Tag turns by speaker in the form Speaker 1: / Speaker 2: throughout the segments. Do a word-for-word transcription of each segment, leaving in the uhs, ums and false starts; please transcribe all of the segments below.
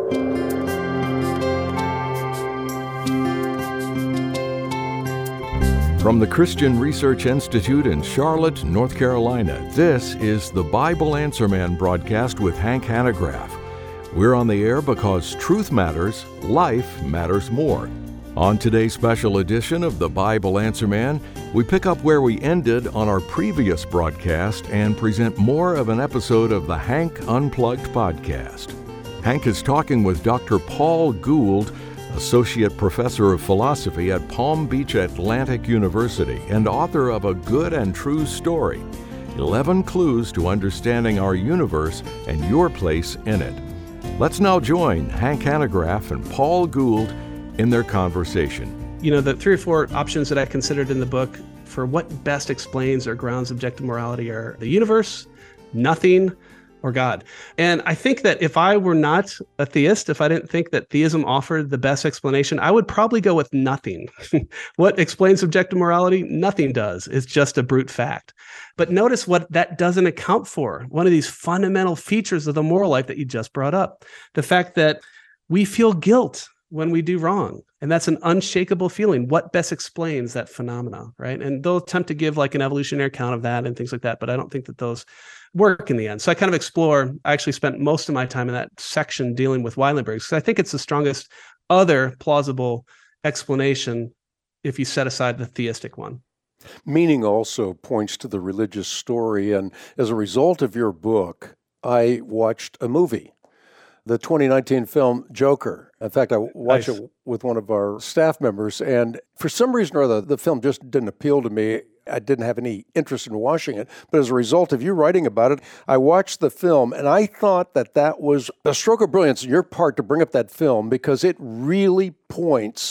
Speaker 1: From the Christian Research Institute in Charlotte, North Carolina, this is the Bible Answer Man broadcast with Hank Hanegraaff. We're on the air because truth matters, life matters more. On today's special edition of the Bible Answer Man, we pick up where we ended on our previous broadcast and present more of an episode of the Hank Unplugged podcast. Hank is talking with Doctor Paul Gould, Associate Professor of Philosophy at Palm Beach Atlantic University and author of A Good and True Story, eleven Clues to Understanding Our Universe and Your Place in It. Let's now join Hank Hanegraaff and Paul Gould in their conversation.
Speaker 2: You know, the three or four options that I considered in the book for what best explains or grounds objective morality are the universe, nothing, or God. And I think that if I were not a theist, if I didn't think that theism offered the best explanation, I would probably go with nothing. What explains objective morality? Nothing does. It's just a brute fact. But notice what that doesn't account for. One of these fundamental features of the moral life that you just brought up, the fact that we feel guilt when we do wrong. And that's an unshakable feeling. What best explains that phenomena, right? And they'll attempt to give like an evolutionary account of that and things like that, but I don't think that those work in the end. So I kind of explore, I actually spent most of my time in that section dealing with Weilenberg, because I think it's the strongest other plausible explanation if you set aside the theistic one.
Speaker 3: Meaning also points to the religious story. And as a result of your book, I watched a movie, the twenty nineteen film Joker. In fact, I watched nice. it with one of our staff members. And for some reason or other, the film just didn't appeal to me. I didn't have any interest in watching it. But as a result of you writing about it, I watched the film, and I thought that that was a stroke of brilliance on your part to bring up that film, because it really points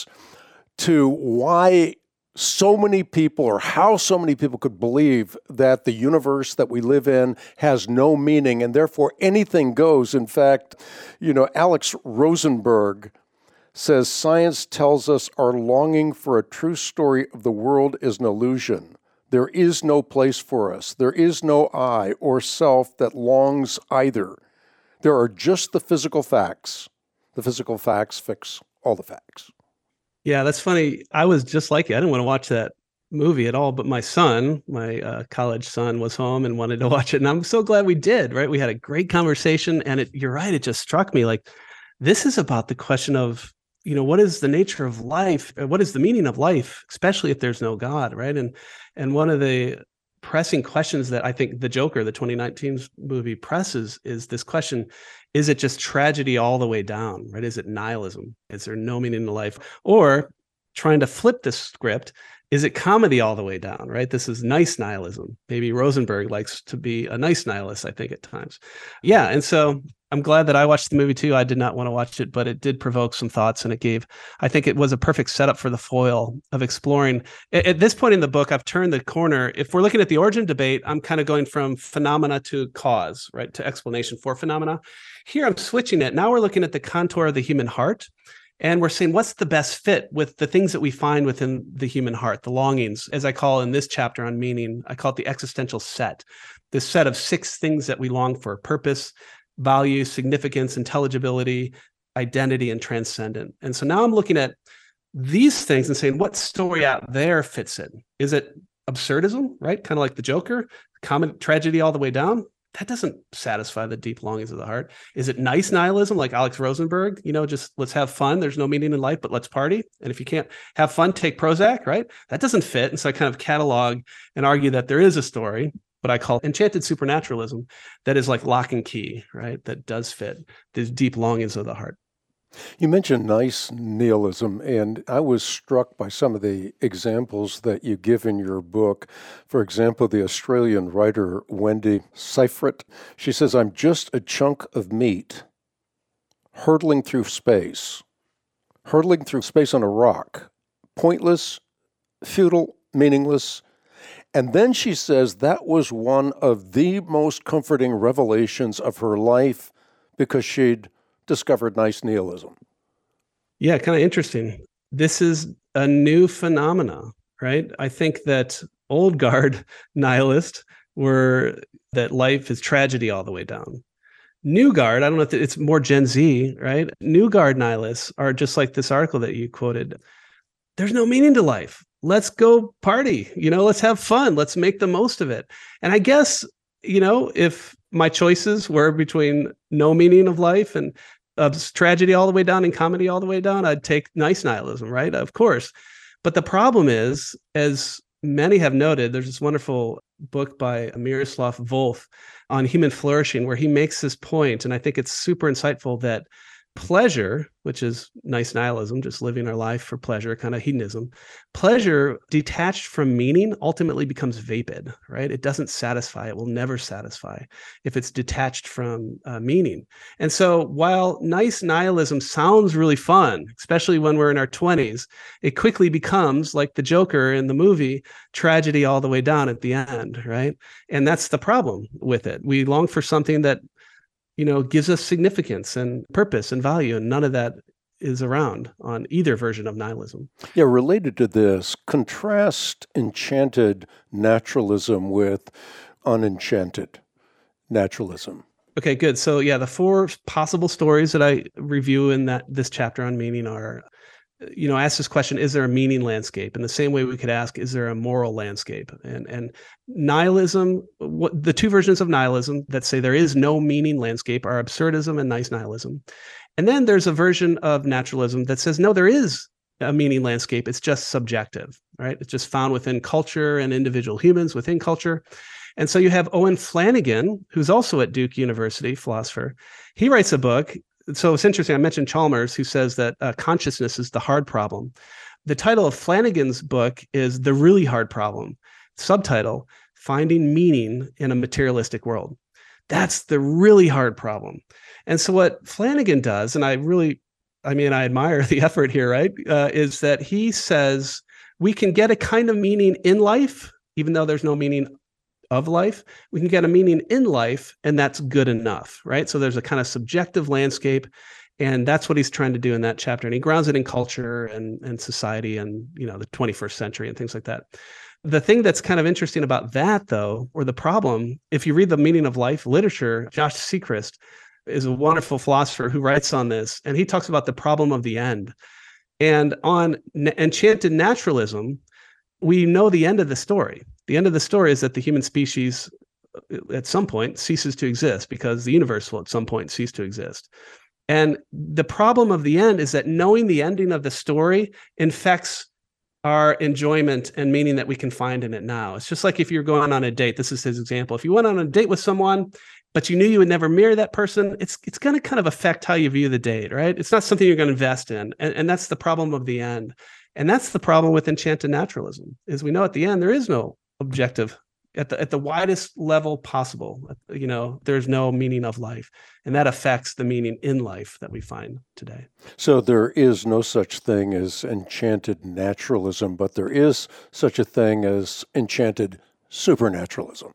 Speaker 3: to why so many people, or how so many people could believe that the universe that we live in has no meaning, and therefore anything goes. In fact, you know, Alex Rosenberg says science tells us our longing for a true story of the world is an illusion. There is no place for us. There is no I or self that longs either. There are just the physical facts. The physical facts fix all the facts.
Speaker 2: Yeah, that's funny. I was just like you. I didn't want to watch that movie at all, but my son, my uh, college son, was home and wanted to watch it. And I'm so glad we did, right? We had a great conversation. And it, you're right, it just struck me like, this is about the question of, you know, what is the nature of life? What is the meaning of life, especially if there's no God, right? And and one of the pressing questions that I think The Joker, the twenty nineteen movie, presses is this question: is it just tragedy all the way down, right? Is it nihilism? Is there no meaning to life? Or trying to flip the script, is it comedy all the way down, right? This is nice nihilism. Maybe Rosenberg likes to be a nice nihilist, I think, at times. Yeah, and so I'm glad that I watched the movie too. I did not want to watch it, but it did provoke some thoughts, and it gave, I think it was a perfect setup for the foil of exploring. At, at this point in the book, I've turned the corner. If we're looking at the origin debate, I'm kind of going from phenomena to cause, right, to explanation for phenomena. Here, I'm switching it. Now we're looking at the contour of the human heart, and we're saying, what's the best fit with the things that we find within the human heart, the longings, as I call in this chapter on meaning, I call it the existential set, this set of six things that we long for: purpose, value, significance, intelligibility, identity, and transcendent. And so now I'm looking at these things and saying, what story out there fits in? Is it absurdism, right? Kind of like the Joker, common tragedy all the way down? That doesn't satisfy the deep longings of the heart. Is it nice nihilism like Alex Rosenberg? You know, just let's have fun. There's no meaning in life, but let's party. And if you can't have fun, take Prozac, right? That doesn't fit. And so I kind of catalog and argue that there is a story, what I call enchanted supernaturalism, that is like lock and key, right? That does fit these deep longings of the heart.
Speaker 3: You mentioned nice nihilism, and I was struck by some of the examples that you give in your book. For example, the Australian writer Wendy Seifert, she says, "I'm just a chunk of meat hurtling through space, hurtling through space on a rock, pointless, futile, meaningless." And then she says that was one of the most comforting revelations of her life because she'd discovered nice nihilism.
Speaker 2: Yeah, kind of interesting. This is a new phenomena, right? I think that old guard nihilists were that life is tragedy all the way down. New Guard, I don't know if it's more Gen Z, right? New Guard nihilists are just like this article that you quoted. There's no meaning to life. Let's go party, you know, let's have fun. Let's make the most of it. And I guess, you know, if my choices were between no meaning of life and uh, tragedy all the way down and comedy all the way down, I'd take nice nihilism, right? Of course. But the problem is, as many have noted, there's this wonderful book by Miroslav Volf on human flourishing, where he makes this point, and I think it's super insightful, that pleasure, which is nice nihilism, just living our life for pleasure, kind of hedonism, pleasure detached from meaning ultimately becomes vapid, right? It doesn't satisfy. It will never satisfy if it's detached from uh, meaning. And so while nice nihilism sounds really fun, especially when we're in our twenties, it quickly becomes, like the Joker in the movie, tragedy all the way down at the end, right? And that's the problem with it. We long for something that, you know, gives us significance and purpose and value, and none of that is around on either version of nihilism.
Speaker 3: Yeah, related to this, contrast enchanted naturalism with unenchanted naturalism.
Speaker 2: Okay, good. So yeah, the four possible stories that I review in that this chapter on meaning are, you know, ask this question: is there a meaning landscape? In the same way we could ask, is there a moral landscape? And and nihilism, what the two versions of nihilism that say there is no meaning landscape are absurdism and nice nihilism. And then there's a version of naturalism that says, no, there is a meaning landscape. It's just subjective, right? It's just found within culture and individual humans within culture. And so you have Owen Flanagan, who's also at Duke University, philosopher. He writes a book. So it's interesting. I mentioned Chalmers, who says that uh, consciousness is the hard problem. The title of Flanagan's book is The Really Hard Problem. Subtitle, Finding Meaning in a Materialistic World. That's the really hard problem. And so what Flanagan does, and I really, I mean, I admire the effort here, right, uh, is that he says we can get a kind of meaning in life, even though there's no meaning of life. We can get a meaning in life, and that's good enough, right? So there's a kind of subjective landscape, and that's what he's trying to do in that chapter. And he grounds it in culture and, and society and, you know, the twenty-first century and things like that. The thing that's kind of interesting about that, though, or the problem, if you read the Meaning of Life literature, Josh Sechrist is a wonderful philosopher who writes on this, and he talks about the problem of the end. And on n- enchanted naturalism, we know the end of the story. The end of the story is that the human species at some point ceases to exist because the universe will at some point cease to exist. And the problem of the end is that knowing the ending of the story infects our enjoyment and meaning that we can find in it now. It's just like if you're going on a date. This is his example. If you went on a date with someone, but you knew you would never marry that person, it's it's going to kind of affect how you view the date, right? It's not something you're going to invest in. And, and that's the problem of the end. And that's the problem with enchanted naturalism, is we know at the end there is no objective at the at the widest level possible. You know, there's no meaning of life, and that affects the meaning in life that we find today.
Speaker 3: So there is no such thing as enchanted naturalism, but there is such a thing as enchanted supernaturalism.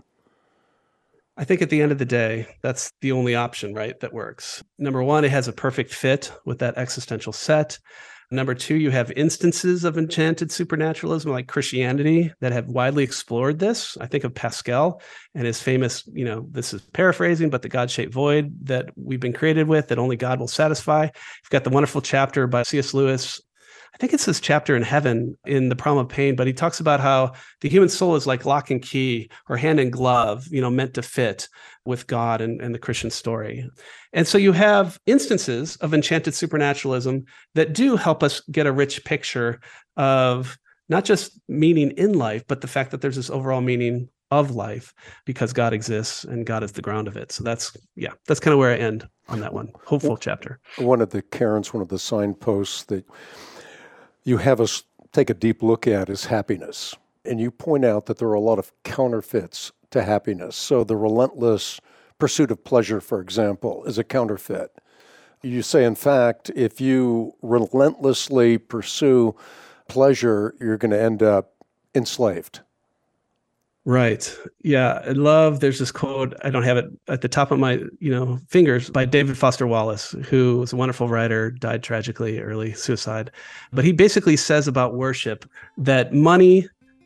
Speaker 2: I think at the end of the day, that's the only option, right, that works. Number one, it has a perfect fit with that existential set. Number two, you have instances of enchanted supernaturalism like Christianity that have widely explored this. I think of Pascal and his famous, you know, this is paraphrasing, but the God-shaped void that we've been created with that only God will satisfy. You've got the wonderful chapter by C S Lewis. I think it's this chapter in Heaven in The Problem of Pain, but he talks about how the human soul is like lock and key or hand and glove, you know, meant to fit with God and, and the Christian story. And so you have instances of enchanted supernaturalism that do help us get a rich picture of not just meaning in life, but the fact that there's this overall meaning of life because God exists and God is the ground of it. So that's, yeah, that's kind of where I end on that one. Hopeful chapter.
Speaker 3: One of the Karens, one of the signposts that you have us take a deep look at is happiness. And you point out that there are a lot of counterfeits to happiness. So the relentless pursuit of pleasure, for example, is a counterfeit. You say, in fact, if you relentlessly pursue pleasure, you're going to end up enslaved.
Speaker 2: Right. Yeah. I love, there's this quote, I don't have it at the top of my, you know, fingers, by David Foster Wallace, who was a wonderful writer, died tragically, early suicide. But he basically says about worship that money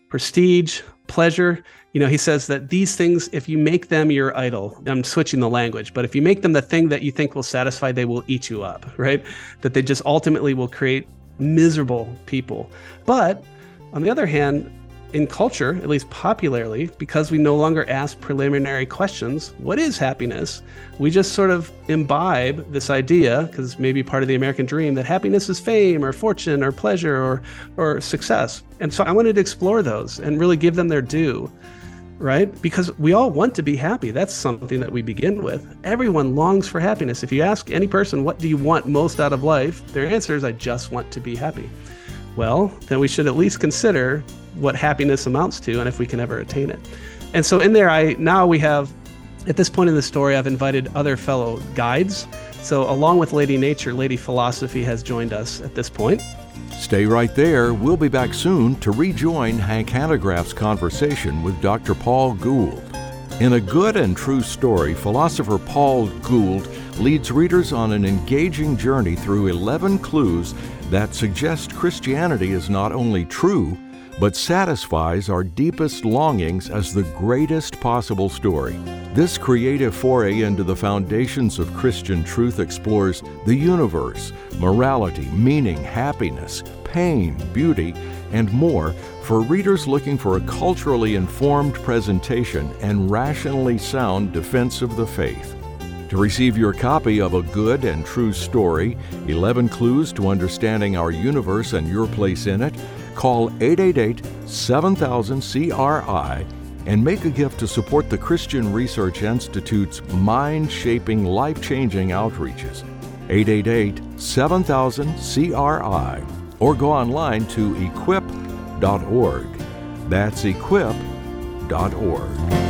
Speaker 2: prestige, pleasure. You know, he says that these things, if you make them your idol, I'm switching the language, but if you make them the thing that you think will satisfy, they will eat you up, right? That they just ultimately will create miserable people. But on the other hand, in culture, at least popularly, because we no longer ask preliminary questions, what is happiness? We just sort of imbibe this idea, because maybe part of the American dream, that happiness is fame or fortune or pleasure or or success. And so I wanted to explore those and really give them their due, right? Because we all want to be happy. That's something that we begin with. Everyone longs for happiness. If you ask any person, what do you want most out of life? Their answer is, I just want to be happy. Well, then we should at least consider what happiness amounts to and if we can ever attain it. And so in there, I now we have, at this point in the story, I've invited other fellow guides. So along with Lady Nature, Lady Philosophy has joined us at this point.
Speaker 1: Stay right there. We'll be back soon to rejoin Hank Hanegraaff's conversation with Doctor Paul Gould. In A Good and True Story, philosopher Paul Gould leads readers on an engaging journey through eleven clues that suggest Christianity is not only true, but satisfies our deepest longings as the greatest possible story. This creative foray into the foundations of Christian truth explores the universe, morality, meaning, happiness, pain, beauty, and more for readers looking for a culturally informed presentation and rationally sound defense of the faith. To receive your copy of A Good and True Story, eleven Clues to Understanding Our Universe and Your Place in It, call eight eight eight, seven thousand, C R I and make a gift to support the Christian Research Institute's mind-shaping, life-changing outreaches. eight eight eight, seven thousand, C R I or go online to equip dot org. That's equip dot org.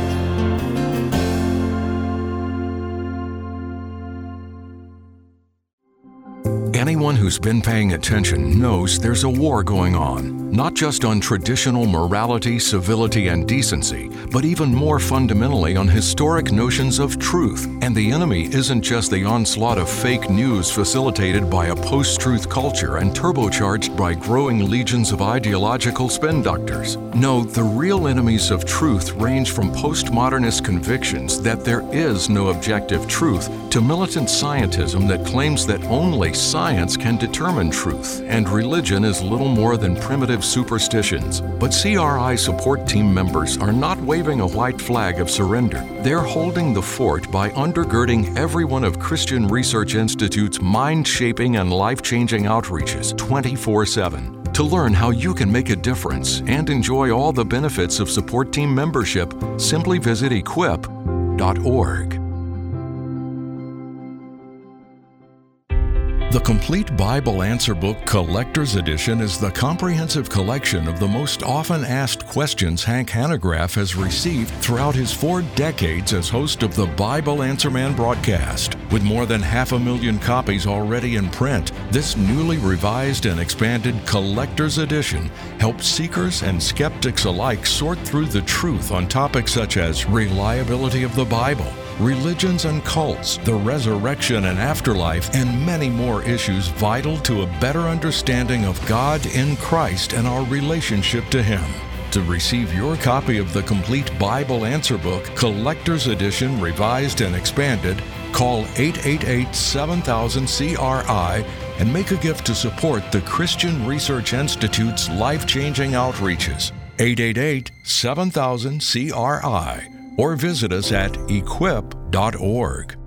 Speaker 1: Anyone who's been paying attention knows there's a war going on, not just on traditional morality, civility, and decency, but even more fundamentally on historic notions of truth. And the enemy isn't just the onslaught of fake news facilitated by a post-truth culture and turbocharged by growing legions of ideological spin doctors. No, the real enemies of truth range from postmodernist convictions that there is no objective truth to militant scientism that claims that only science can determine truth, and religion is little more than primitive superstitions. But C R I support team members are not waving a white flag of surrender. They're holding the fort by undergirding every one of Christian Research Institute's mind-shaping and life-changing outreaches twenty-four seven. To learn how you can make a difference and enjoy all the benefits of support team membership, simply visit equip dot org. The Complete Bible Answer Book Collector's Edition is the comprehensive collection of the most often asked questions Hank Hanegraaff has received throughout his four decades as host of the Bible Answer Man broadcast. With more than half a million copies already in print, this newly revised and expanded Collector's Edition helps seekers and skeptics alike sort through the truth on topics such as reliability of the Bible, religions and cults, the resurrection and afterlife, and many more issues vital to a better understanding of God in Christ and our relationship to Him. To receive your copy of the Complete Bible Answer Book, Collector's Edition, Revised and Expanded, call eight eight eight, seven thousand, C R I and make a gift to support the Christian Research Institute's life-changing outreaches. eight eight eight, seven thousand, C R I or visit us at equip dot org.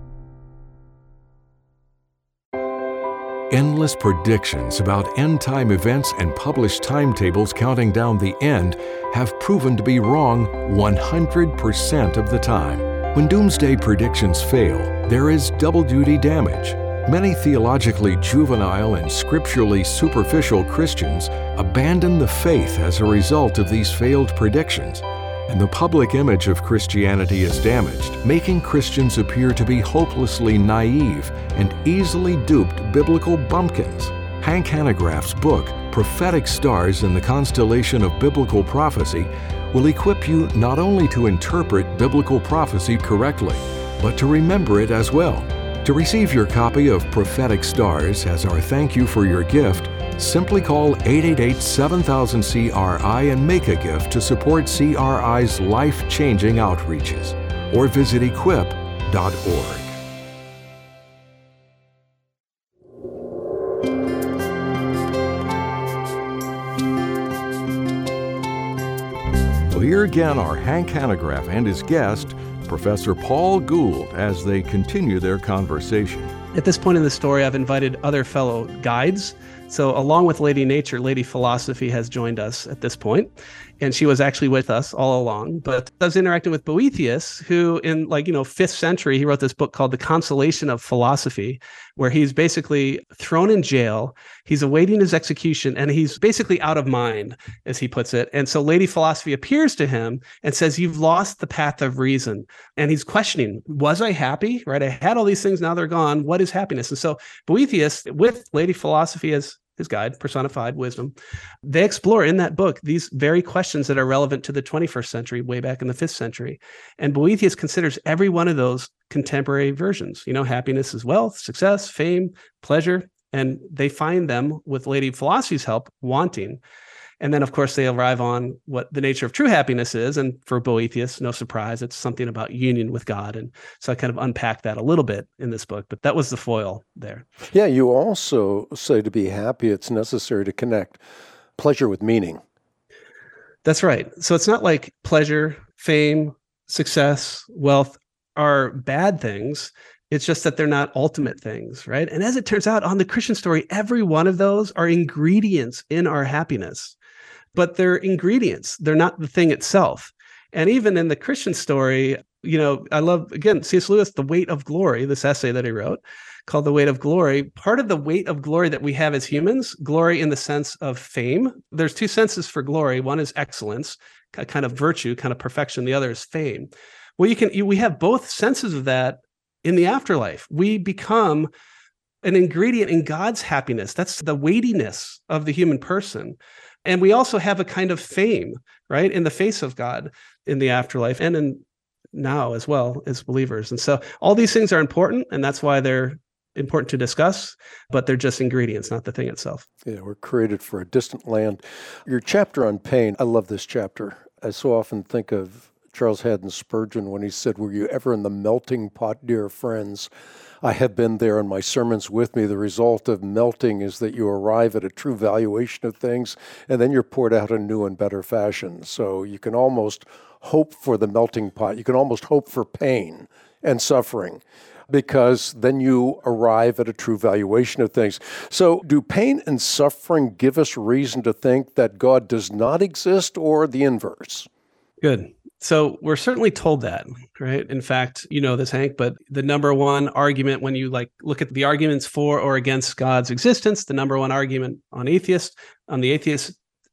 Speaker 1: Endless predictions about end-time events and published timetables counting down the end have proven to be wrong one hundred percent of the time. When doomsday predictions fail, there is double-duty damage. Many theologically juvenile and scripturally superficial Christians abandon the faith as a result of these failed predictions, and the public image of Christianity is damaged, making Christians appear to be hopelessly naive and easily duped biblical bumpkins. Hank Hanegraaff's book, Prophetic Stars in the Constellation of Biblical Prophecy, will equip you not only to interpret biblical prophecy correctly, but to remember it as well, To receive your copy of Prophetic Stars as our thank you for your gift, simply call eight eight eight, seven thousand, C R I and make a gift to support C R I's life-changing outreaches, or visit equip dot org. Well, here again are Hank Hanegraaff and his guest, Professor Paul Gould, as they continue their conversation.
Speaker 2: At this point in the story, I've invited other fellow guides. So along with Lady Nature, Lady Philosophy has joined us at this point, and she was actually with us all along. But I was interacting with Boethius, who in like, you know, fifth century, he wrote this book called The Consolation of Philosophy, where he's basically thrown in jail. He's awaiting his execution, and he's basically out of mind, as he puts it. And so Lady Philosophy appears to him and says, you've lost the path of reason. And he's questioning, was I happy? Right? I had all these things, now they're gone. What is happiness? And so Boethius, with Lady Philosophy as his guide, personified wisdom, they explore in that book these very questions that are relevant to the twenty-first century, way back in the fifth century. And Boethius considers every one of those contemporary versions. You know, happiness is wealth, success, fame, pleasure, and they find them, with Lady Philosophy's help, wanting. And then, of course, they arrive on what the nature of true happiness is. And for Boethius, no surprise, it's something about union with God. And so I kind of unpacked that a little bit in this book, but that was the foil there.
Speaker 3: Yeah, you also say to be happy, it's necessary to connect pleasure with meaning.
Speaker 2: That's right. So it's not like pleasure, fame, success, wealth are bad things. It's just that they're not ultimate things, right? And as it turns out, on the Christian story, every one of those are ingredients in our happiness. But they're ingredients. They're not the thing itself. And even in the Christian story, you know, I love, again, C S Lewis, The Weight of Glory, this essay that he wrote called The Weight of Glory. Part of the weight of glory that we have as humans, glory in the sense of fame. There's two senses for glory. One is excellence, kind of virtue, kind of perfection. The other is fame. Well, you can, you, we have both senses of that in the afterlife. We become an ingredient in God's happiness. That's the weightiness of the human person. And we also have a kind of fame, right, in the face of God in the afterlife and in now as well as believers. And so all these things are important, and that's why they're important to discuss, but they're just ingredients, not the thing itself.
Speaker 3: Yeah, we're created for a distant land. Your chapter on pain, I love this chapter. I so often think of Charles Haddon Spurgeon when he said, were you ever in the melting pot, dear friends? I have been there, and my sermons with me. The result of melting is that you arrive at a true valuation of things, and then you're poured out in new and better fashion. So you can almost hope for the melting pot. You can almost hope for pain and suffering, because then you arrive at a true valuation of things. So do pain and suffering give us reason to think that God does not exist, or the inverse?
Speaker 2: Good. So we're certainly told that, right? In fact, you know this, Hank, but the number one argument when you like look at the arguments for or against God's existence, the number one argument on atheist, on the atheist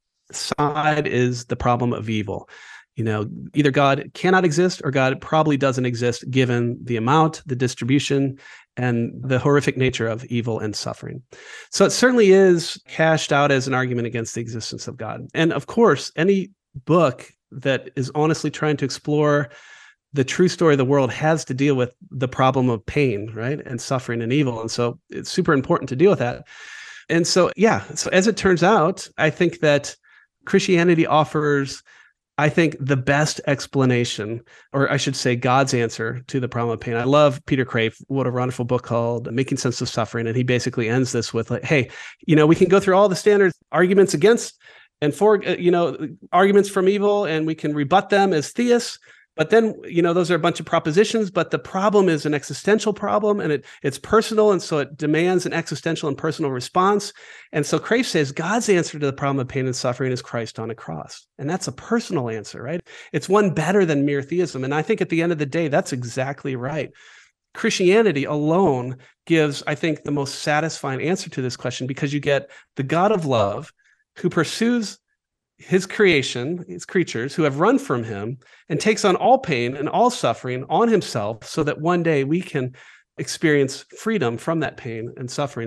Speaker 2: side is the problem of evil. You know, either God cannot exist or God probably doesn't exist given the amount, the distribution, and the horrific nature of evil and suffering. So it certainly is cashed out as an argument against the existence of God. And of course, any book that is honestly trying to explore the true story of the world has to deal with the problem of pain, right? And suffering and evil. And so it's super important to deal with that. And so, yeah, so as it turns out, I think that Christianity offers, I think, the best explanation, or I should say God's answer to the problem of pain. I love Peter Crave, wrote a wonderful book called Making Sense of Suffering. And he basically ends this with like, hey, you know, we can go through all the standard arguments against and for, you know, arguments from evil, and we can rebut them as theists. But then, you know, those are a bunch of propositions, but the problem is an existential problem, and it it's personal, and so it demands an existential and personal response. And so Crave says God's answer to the problem of pain and suffering is Christ on a cross. And that's a personal answer, right? It's one better than mere theism. And I think at the end of the day, that's exactly right. Christianity alone gives, I think, the most satisfying answer to this question, because you get the God of love who pursues his creation, his creatures who have run from him, and takes on all pain and all suffering on himself so that one day we can experience freedom from that pain and suffering.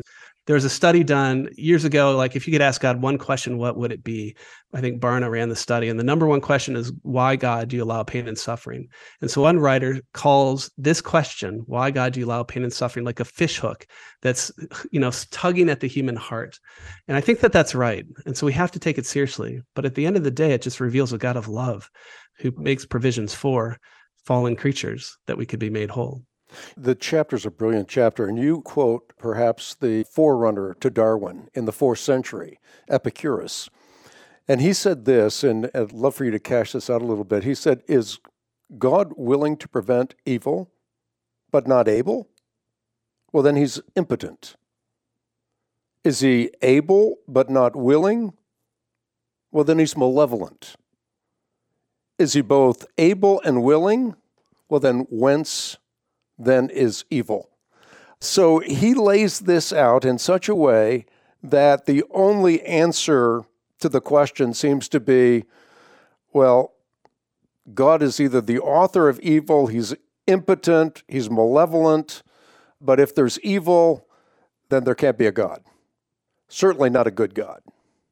Speaker 2: There was a study done years ago, like if you could ask God one question, what would it be? I think Barna ran the study. And the number one question is, why, God, do you allow pain and suffering? And so one writer calls this question, why, God, do you allow pain and suffering, like a fishhook that's, you know, tugging at the human heart. And I think that that's right. And so we have to take it seriously. But at the end of the day, it just reveals a God of love who makes provisions for fallen creatures that we could be made whole.
Speaker 3: The chapter's a brilliant chapter, and you quote perhaps the forerunner to Darwin in the fourth century, Epicurus. And he said this, and I'd love for you to cash this out a little bit. He said, is God willing to prevent evil, but not able? Well, then he's impotent. Is he able, but not willing? Well, then he's malevolent. Is he both able and willing? Well, then whence then is evil? So he lays this out in such a way that the only answer to the question seems to be, well, God is either the author of evil, he's impotent, he's malevolent, but if there's evil, then there can't be a God. Certainly not a good God.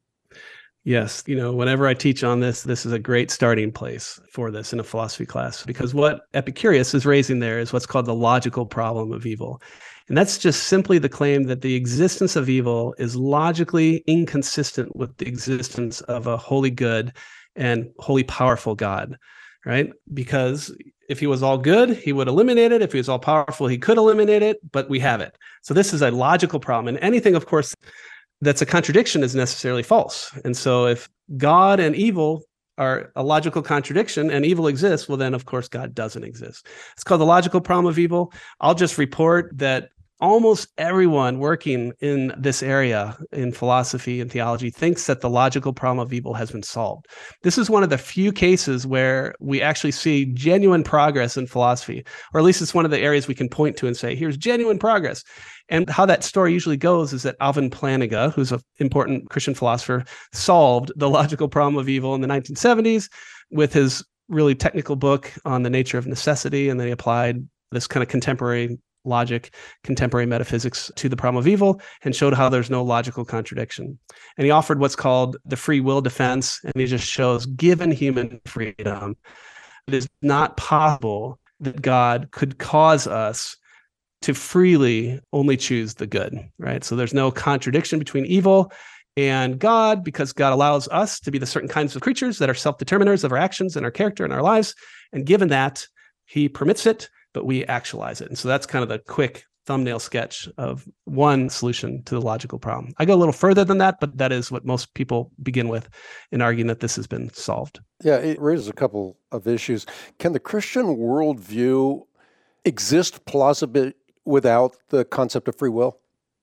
Speaker 2: Yes. You know, whenever I teach on this, this is a great starting place for this in a philosophy class, because what Epicurus is raising there is what's called the logical problem of evil. And that's just simply the claim that the existence of evil is logically inconsistent with the existence of a holy, good, and holy, powerful God, right? Because if he was all good, he would eliminate it. If he was all powerful, he could eliminate it, but we have it. So this is a logical problem. And anything, of course, that's a contradiction is necessarily false. And so if God and evil are a logical contradiction and evil exists, well, then, of course, God doesn't exist. It's called the logical problem of evil. I'll just report that almost everyone working in this area in philosophy and theology thinks that the logical problem of evil has been solved. This is one of the few cases where we actually see genuine progress in philosophy, or at least it's one of the areas we can point to and say, here's genuine progress. And how that story usually goes is that Alvin Plantinga, who's an important Christian philosopher, solved the logical problem of evil in the nineteen seventies with his really technical book on the nature of necessity. And then he applied this kind of contemporary logic, contemporary metaphysics to the problem of evil and showed how there's no logical contradiction. And he offered what's called the free will defense. And he just shows, given human freedom, it is not possible that God could cause us to freely only choose the good, right? So there's no contradiction between evil and God, because God allows us to be the certain kinds of creatures that are self-determiners of our actions and our character and our lives. And given that, he permits it, but we actualize it. And so that's kind of the quick thumbnail sketch of one solution to the logical problem. I go a little further than that, but that is what most people begin with in arguing that this has been solved.
Speaker 3: Yeah, it raises a couple of issues. Can the Christian worldview exist plausibly without the concept of free will?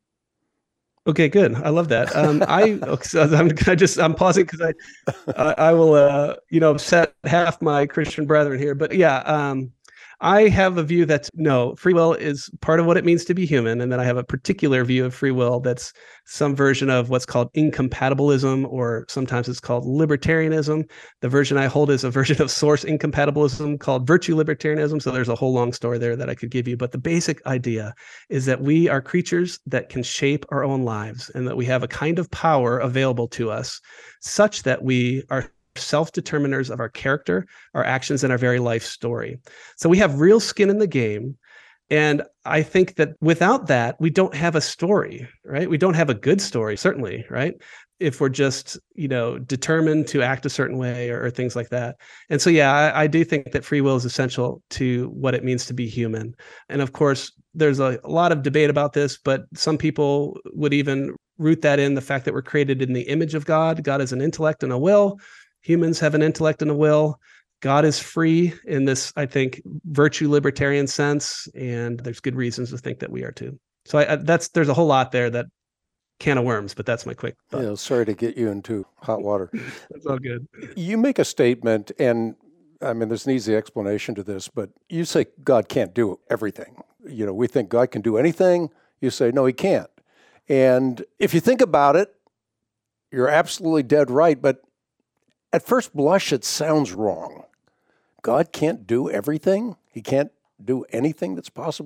Speaker 2: Okay, good. I love that. Um, I so I'm I just I'm pausing because I, I I will uh you know upset half my Christian brethren here, but yeah, um, I have a view that's no, free will is part of what it means to be human. And then I have a particular view of free will that's some version of what's called incompatibilism, or sometimes it's called libertarianism. The version I hold is a version of source incompatibilism called virtue libertarianism. So there's a whole long story there that I could give you. But the basic idea is that we are creatures that can shape our own lives, and that we have a kind of power available to us such that we are self-determiners of our character, our actions, and our very life story. So we have real skin in the game. And I think that without that, we don't have a story, right? We don't have a good story, certainly, right? If we're just, you know, determined to act a certain way, or, or things like that. And so, yeah, I, I do think that free will is essential to what it means to be human. And of course, there's a, a lot of debate about this, but some people would even root that in the fact that we're created in the image of God. God is an intellect and a will. Humans have an intellect and a will. God is free in this, I think, virtue libertarian sense, and there's good reasons to think that we are too. So I, I, that's there's a whole lot there, that can of worms, but that's my quick thought.
Speaker 3: Yeah, sorry to get you into hot water.
Speaker 2: That's all good.
Speaker 3: You make a statement, and I mean, there's an easy explanation to this, but you say God can't do everything. You know, we think God can do anything. You say, no, he can't. And if you think about it, you're absolutely dead right, but at first blush, it sounds wrong. God can't do everything? He can't do anything that's possible?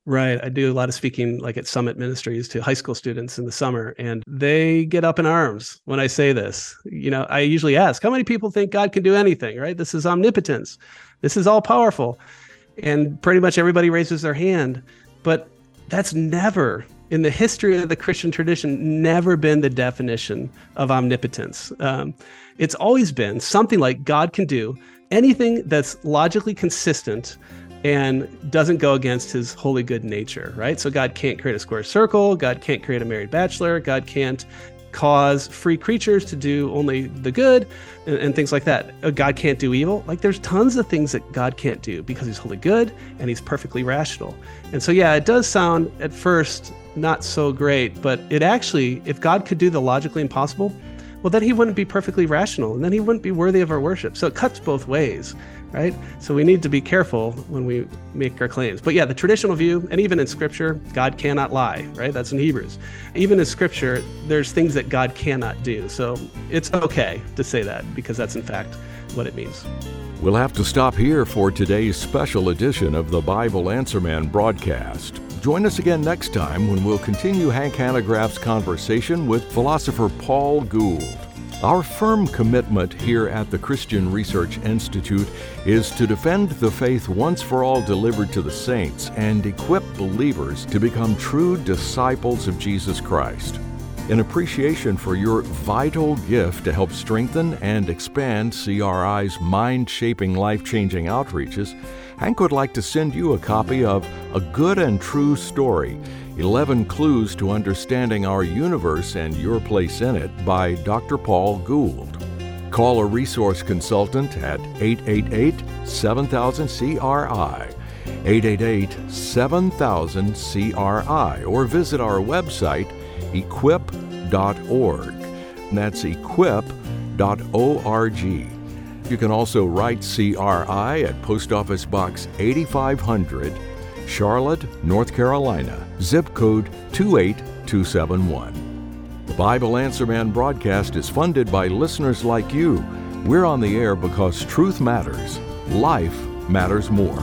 Speaker 2: Right. I do a lot of speaking like at Summit Ministries to high school students in the summer, and they get up in arms when I say this. You know, I usually ask, how many people think God can do anything, right? This is omnipotence. This is all powerful. And pretty much everybody raises their hand. But that's never, in the history of the Christian tradition, never been the definition of omnipotence. Um, it's always been something like God can do anything that's logically consistent and doesn't go against his holy good nature, right? So God can't create a square circle. God can't create a married bachelor. God can't cause free creatures to do only the good and, and things like that. God can't do evil. Like there's tons of things that God can't do because he's wholly good and he's perfectly rational. And so, yeah, it does sound at first not so great, but it actually, if God could do the logically impossible, well, then he wouldn't be perfectly rational and then he wouldn't be worthy of our worship. So it cuts both ways, right? So we need to be careful when we make our claims. But yeah, the traditional view, and even in scripture, God cannot lie, right? That's in Hebrews. Even in scripture, there's things that God cannot do. So it's okay to say that because that's in fact what it means.
Speaker 1: We'll have to stop here for today's special edition of the Bible Answer Man broadcast. Join us again next time when we'll continue Hank Hanegraaff's conversation with philosopher Paul Gould. Our firm commitment here at the Christian Research Institute is to defend the faith once for all delivered to the saints and equip believers to become true disciples of Jesus Christ. In appreciation for your vital gift to help strengthen and expand C R I's mind-shaping, life-changing outreaches, Hank would like to send you a copy of A Good and True Story, eleven Clues to Understanding Our Universe and Your Place in It by Doctor Paul Gould. Call a resource consultant at eight eight eight, seven thousand, C R I, eight eight eight, seven thousand, C R I, or visit our website, equip dot org. That's equip dot org. You can also write C R I at Post Office Box eighty-five hundred, Charlotte, North Carolina, zip code two eight two seven one. The Bible Answer Man broadcast is funded by listeners like you. We're on the air because truth matters. Life matters more.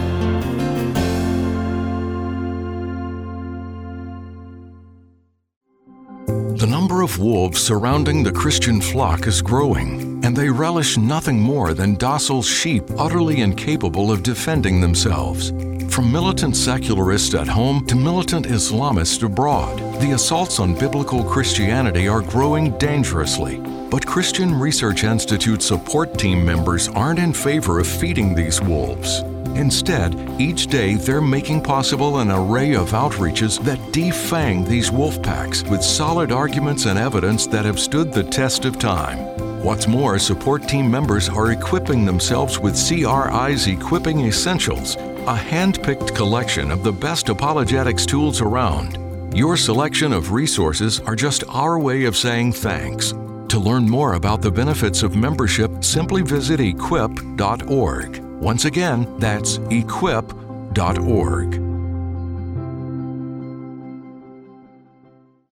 Speaker 1: The number of wolves surrounding the Christian flock is growing, and they relish nothing more than docile sheep utterly incapable of defending themselves. From militant secularists at home to militant Islamists abroad, the assaults on biblical Christianity are growing dangerously. But Christian Research Institute support team members aren't in favor of feeding these wolves. Instead, each day they're making possible an array of outreaches that defang these wolf packs with solid arguments and evidence that have stood the test of time. What's more, support team members are equipping themselves with C R I's Equipping Essentials, a hand-picked collection of the best apologetics tools around. Your selection of resources are just our way of saying thanks. To learn more about the benefits of membership, simply visit equip dot org. Once again, that's equip dot org.